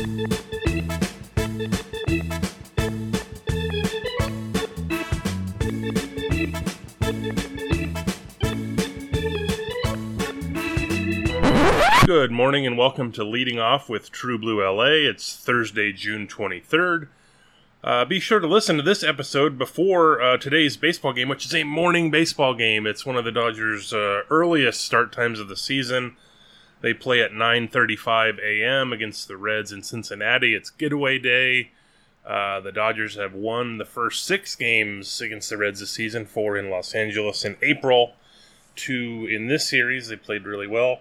Good morning and welcome to Leading Off with True Blue LA. It's Thursday, June 23rd. Be sure to listen to this episode before today's baseball game, which is a morning baseball game. It's one of the Dodgers' earliest start times of the season. They play at 9:35 a.m. against the Reds in Cincinnati. It's getaway day. The Dodgers have won the first 6 games against the Reds this season, 4 in Los Angeles in April, 2 in this series. They played really well.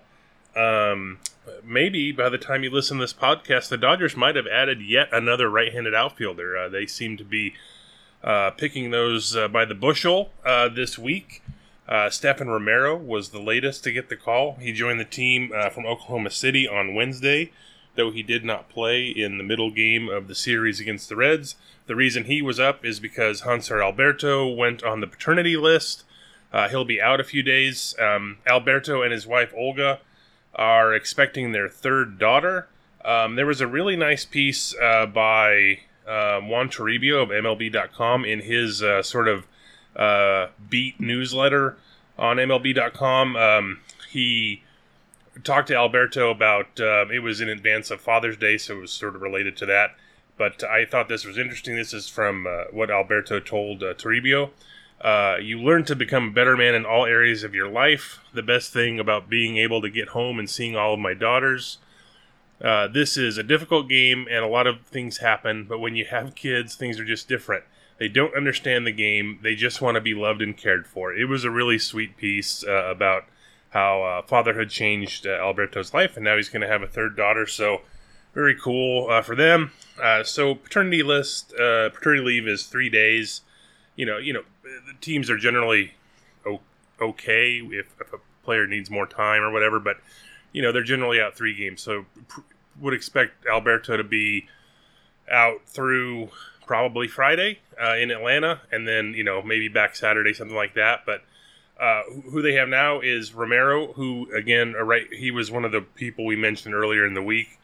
Maybe by the time you listen to this podcast, the Dodgers might have added yet another right-handed outfielder. They seem to be picking those by the bushel this week. Stephen Romero was the latest to get the call. He joined the team from Oklahoma City on Wednesday, though he did not play in the middle game of the series against the Reds. The reason he was up is because Hanser Alberto went on the paternity list. He'll be out a few days. Alberto and his wife Olga are expecting their third daughter. There was a really nice piece by Juan Toribio of MLB.com in his sort of beat newsletter on MLB.com. He talked to Alberto about, it was in advance of Father's Day, so it was sort of related to that. But I thought this was interesting. This is from what Alberto told Toribio. You learn to become a better man in all areas of your life. The best thing about being able to get home and seeing all of my daughters. This is a difficult game and a lot of things happen, but when you have kids, things are just different. They don't understand the game. They just want to be loved and cared for. It was a really sweet piece about how fatherhood changed Alberto's life, and now he's going to have a third daughter, so very cool for them. So paternity leave is 3 days. You know, the teams are generally okay if a player needs more time or whatever, but, they're generally out 3 games. So would expect Alberto to be out through probably Friday in Atlanta, and then, maybe back Saturday, something like that. But who they have now is Romero, who, again, he was one of the people we mentioned earlier in the week.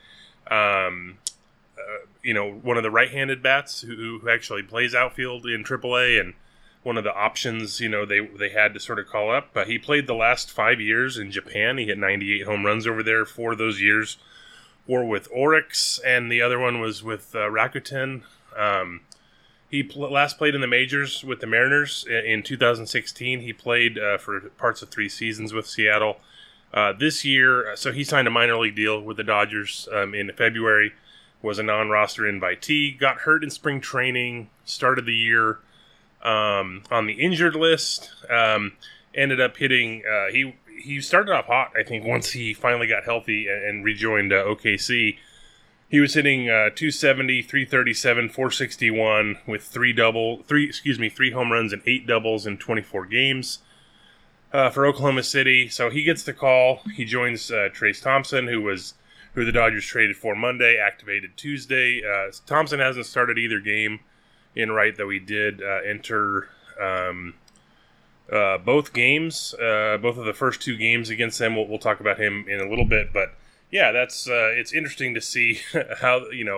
One of the right-handed bats who actually plays outfield in AAA, and one of the options, they had to sort of call up. But he played the last 5 years in Japan. He hit 98 home runs over there. 4 of those years were with Oryx, and the other one was with Rakuten. He last played in the majors with the Mariners in 2016. He played for parts of 3 seasons with Seattle. This year, so he signed a minor league deal with the Dodgers in February. Was a non-roster invitee, got hurt in spring training, started the year on the injured list, ended up hitting, he started off hot, I think, once he finally got healthy and rejoined OKC. He was hitting 270, 337, 461 with 3 home runs and 8 doubles in 24 games for Oklahoma City. So he gets the call. He joins Trayce Thompson, who the Dodgers traded for Monday, activated Tuesday. Thompson hasn't started either game in right, though he did enter both games, both of the first 2 games against them. We'll talk about him in a little bit, but yeah, that's it's interesting to see how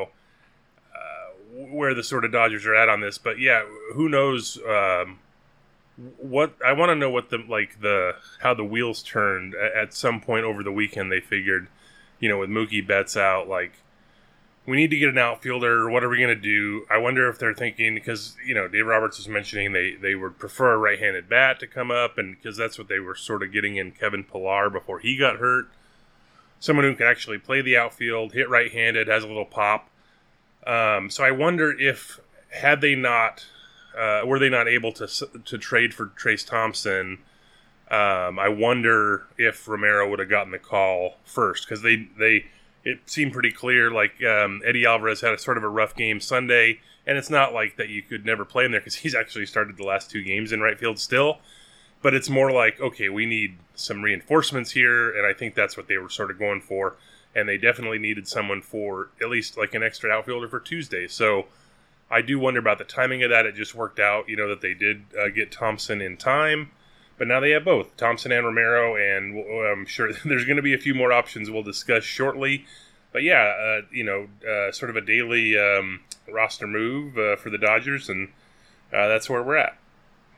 where the sort of Dodgers are at on this. But yeah, who knows? What I want to know what how the wheels turned at some point over the weekend. They figured, with Mookie Betts out, we need to get an outfielder. What are we going to do? I wonder if they're thinking, because, Dave Roberts was mentioning they would prefer a right-handed bat to come up, and because that's what they were sort of getting in Kevin Pillar before he got hurt. Someone who can actually play the outfield, hit right-handed, has a little pop. So I wonder if, were they not able to trade for Trayce Thompson, I wonder if Romero would have gotten the call first, because it seemed pretty clear, Eddie Alvarez had a sort of a rough game Sunday, and it's not like that you could never play him there, because he's actually started the last 2 games in right field still, but it's more like, okay, we need some reinforcements here, and I think that's what they were sort of going for, and they definitely needed someone for at least an extra outfielder for Tuesday, so I do wonder about the timing of that. It just worked out, that they did get Thompson in time. But now they have both, Thompson and Romero, and I'm sure there's going to be a few more options we'll discuss shortly. but yeah, sort of a daily roster move for the Dodgers, and that's where we're at.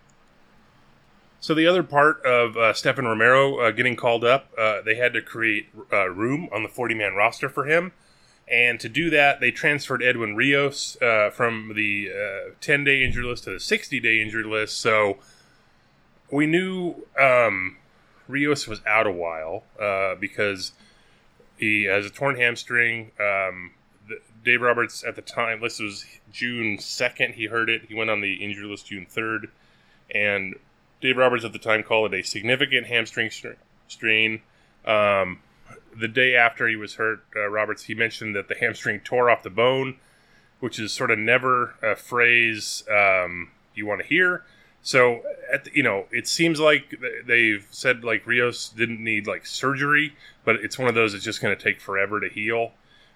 So the other part of Stephen Romero getting called up, they had to create room on the 40-man roster for him. And to do that, they transferred Edwin Rios from the 10-day injured list to the 60-day injured list. So we knew Rios was out a while because he has a torn hamstring. Dave Roberts at the time, this was June 2nd, he heard it. He went on the injured list June 3rd. And Dave Roberts at the time called it a significant hamstring strain. The day after he was hurt, Roberts, he mentioned that the hamstring tore off the bone, which is sort of never a phrase you want to hear. So, it seems like they've said like Rios didn't need like surgery, but it's one of those that's just going to take forever to heal.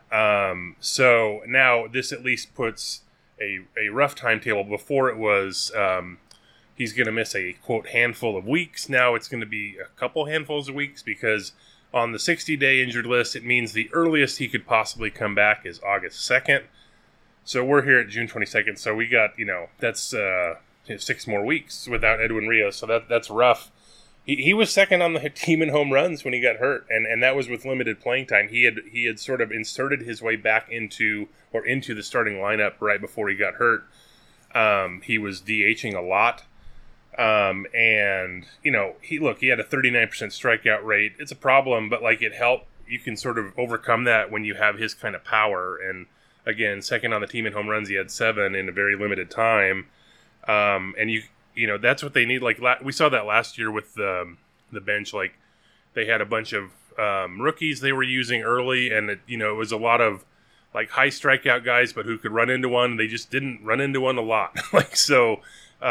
So now this at least puts a rough timetable. Before it was he's going to miss a, quote, handful of weeks. Now it's going to be a couple handfuls of weeks because on the 60-day injured list, it means the earliest he could possibly come back is August 2nd. So we're here at June 22nd. So we got, that's 6 more weeks without Edwin Rios. So that's rough. He was second on the team in home runs when he got hurt, and that was with limited playing time. He had sort of inserted his way back into the starting lineup right before he got hurt. He was DHing a lot. And he had a 39% strikeout rate. It's a problem, but like it helped. You can sort of overcome that when you have his kind of power. And again, second on the team in home runs, he had 7 in a very limited time. And that's what they need. Like we saw that last year with the bench. Like they had a bunch of rookies they were using early, and it was a lot of like high strikeout guys, but who could run into one. They just didn't run into one a lot. So.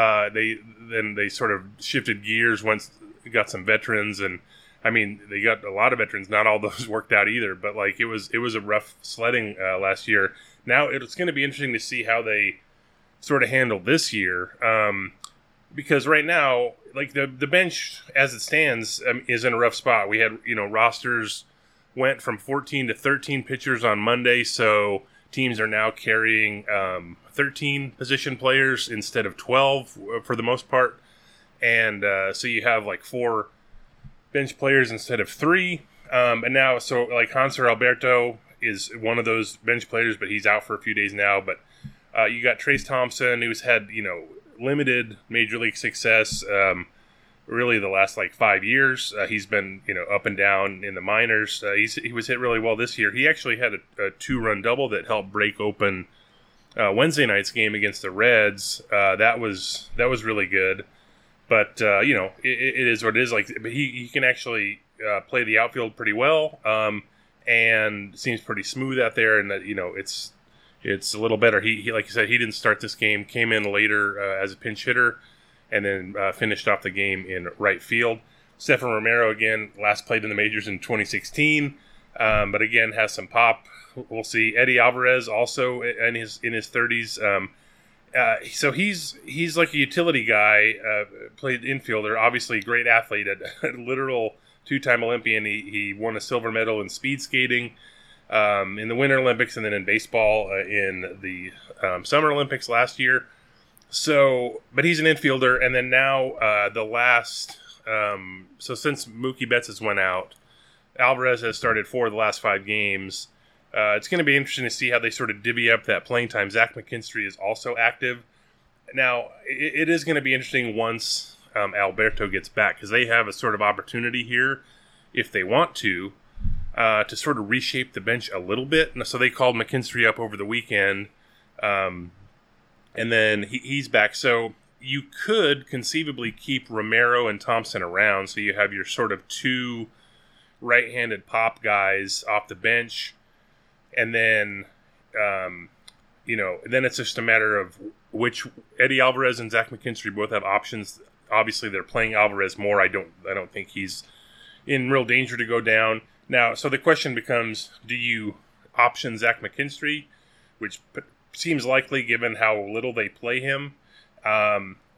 They sort of shifted gears once they got some veterans, and I mean they got a lot of veterans. Not all those worked out either, but like it was a rough sledding last year. Now it's going to be interesting to see how they sort of handle this year, because right now, like the bench as it stands is in a rough spot. We had rosters went from 14 to 13 pitchers on Monday, so teams are now carrying 13 position players instead of 12 for the most part. And so you have like 4 bench players instead of 3. And now, so like Hanser Alberto is one of those bench players, but he's out for a few days now. But you got Trace Thompson, who's had, limited major league success really the last like 5 years. He's been, up and down in the minors. He was hit really well this year. He actually had a 2-run double that helped break open Wednesday night's game against the Reds. That was really good. But, it is what it is. Like, but he can actually play the outfield pretty well, and seems pretty smooth out there. And that it's a little better. He like you said, he didn't start this game. Came in later as a pinch hitter, and then finished off the game in right field. Stephen Romero again last played in the majors in 2016, but again has some pop. We'll see. Eddie Alvarez also in his 30s. So he's like a utility guy, played infielder, obviously a great athlete, a literal 2-time Olympian. He won a silver medal in speed skating in the Winter Olympics, and then in baseball in the Summer Olympics last year. So, but he's an infielder, and then now so since Mookie Betts has went out, Alvarez has started 4 of the last 5 games. It's going to be interesting to see how they sort of divvy up that playing time. Zach McKinstry is also active. Now, it is going to be interesting once Alberto gets back, because they have a sort of opportunity here, if they want to sort of reshape the bench a little bit. And so they called McKinstry up over the weekend, and then he's back. So you could conceivably keep Romero and Thompson around, so you have your sort of 2 right-handed pop guys off the bench. And then, then it's just a matter of which Eddie Alvarez and Zach McKinstry both have options. Obviously, they're playing Alvarez more. I don't think he's in real danger to go down now. So the question becomes: do you option Zach McKinstry, which seems likely given how little they play him,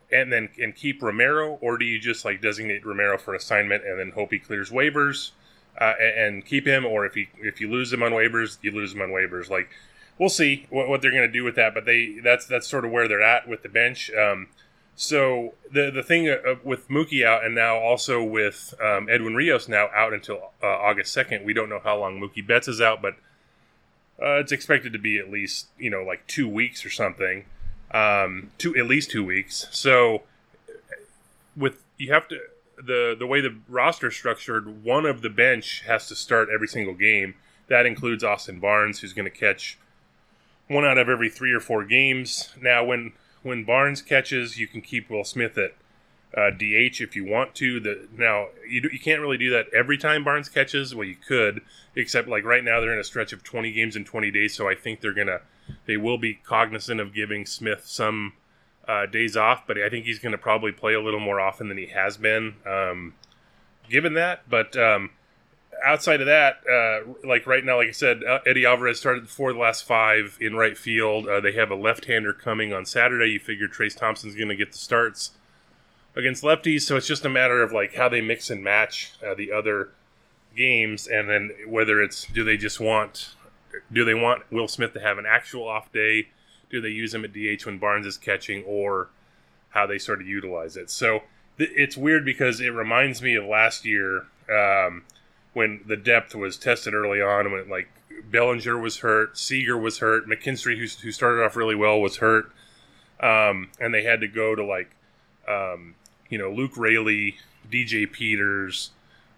and keep Romero, or do you just like designate Romero for assignment and then hope he clears waivers? and keep him, or if you lose him on waivers, you lose him on waivers. Like, we'll see what they're going to do with that, but that's sort of where they're at with the bench. So the thing with Mookie out, and now also with Edwin Rios now out until August 2nd, we don't know how long Mookie Betts is out, but it's expected to be at least, like 2 weeks or something, at least 2 weeks. So you have to, the way the roster is structured, one of the bench has to start every single game. That includes Austin Barnes, who's going to catch 1 out of every 3 or 4 games. Now, when Barnes catches, you can keep Will Smith at DH if you want to. Now, you can't really do that every time Barnes catches. Well, you could, except like right now they're in a stretch of 20 games in 20 days, so I think they will be cognizant of giving Smith some days off, but I think he's going to probably play a little more often than he has been, given that. But outside of that, like right now, like I said, Eddie Alvarez started 4 of the last 5 in right field. They have a left-hander coming on Saturday. You figure Trace Thompson's going to get the starts against lefties, so it's just a matter of like how they mix and match the other games, and then whether it's do they want Will Smith to have an actual off day? Do they use him at DH when Barnes is catching, or how they sort of utilize it? So it's weird because it reminds me of last year when the depth was tested early on, when like Bellinger was hurt, Seager was hurt, McKinstry, who started off really well, was hurt, and they had to go to like Luke Raley, DJ Peters,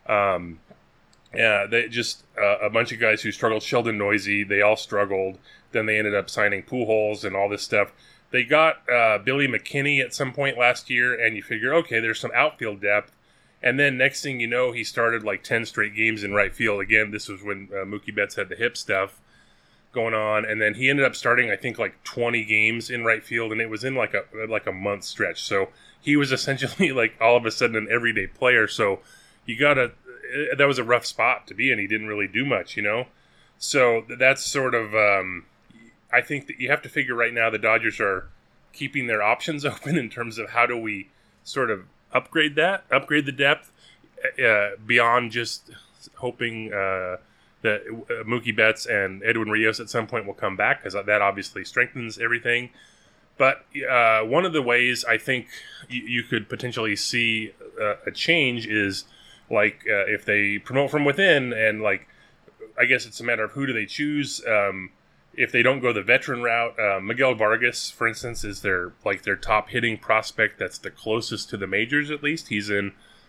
they just a bunch of guys who struggled. Sheldon Noisy, they all struggled. Then they ended up signing Pujols and all this stuff. They got Billy McKinney at some point last year, and you figure, okay, there's some outfield depth. And then next thing you know, he started like 10 straight games in right field. Again, this was when Mookie Betts had the hip stuff going on, and then he ended up starting, I think, like 20 games in right field, and it was in like a month stretch. So he was essentially like all of a sudden an everyday player. So that was a rough spot to be in. He didn't really do much, So that's sort of, I think that you have to figure right now the Dodgers are keeping their options open in terms of how do we sort of upgrade the depth beyond just hoping that Mookie Betts and Edwin Rios at some point will come back, because that obviously strengthens everything. But one of the ways I think you could potentially see a change is like if they promote from within, and like I guess it's a matter of who do they choose. If they don't go the veteran route, Miguel Vargas, for instance, is their top hitting prospect that's the closest to the majors. At least he's in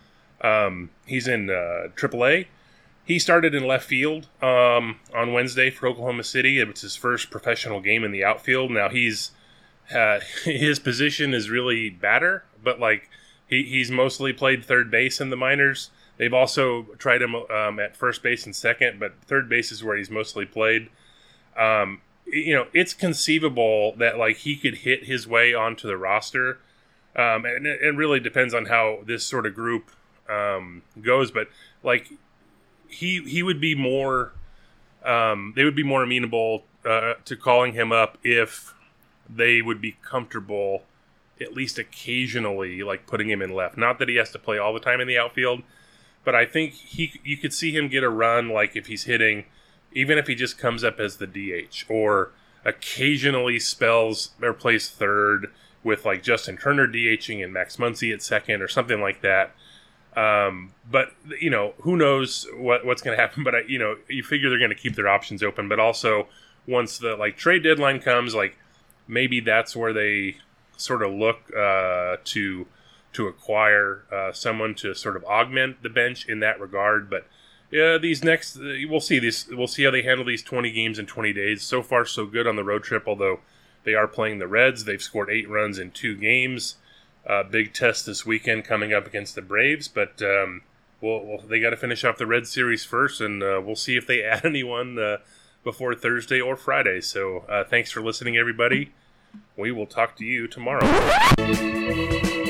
AAA. He started in left field on Wednesday for Oklahoma City. It was his first professional game in the outfield. Now his position is really batter, but like he's mostly played third base in the minors. They've also tried him at first base and second, but third base is where he's mostly played. It's conceivable that like he could hit his way onto the roster, and it really depends on how this sort of group goes. But like he would be more, they would be more amenable to calling him up if they would be comfortable, at least occasionally, like putting him in left. Not that he has to play all the time in the outfield, but I think you could see him get a run, like if he's hitting. Even if he just comes up as the DH, or occasionally spells or plays third with like Justin Turner DHing and Max Muncy at second or something like that. But who knows what's going to happen? But you figure they're going to keep their options open. But also, once the like trade deadline comes, like maybe that's where they sort of look to acquire someone to sort of augment the bench in that regard. But yeah, we'll see. We'll see how they handle these 20 games in 20 days. So far, so good on the road trip, although they are playing the Reds. They've scored 8 runs in 2 games. Big test this weekend coming up against the Braves, but they got to finish off the Reds series first, and we'll see if they add anyone before Thursday or Friday. So thanks for listening, everybody. We will talk to you tomorrow.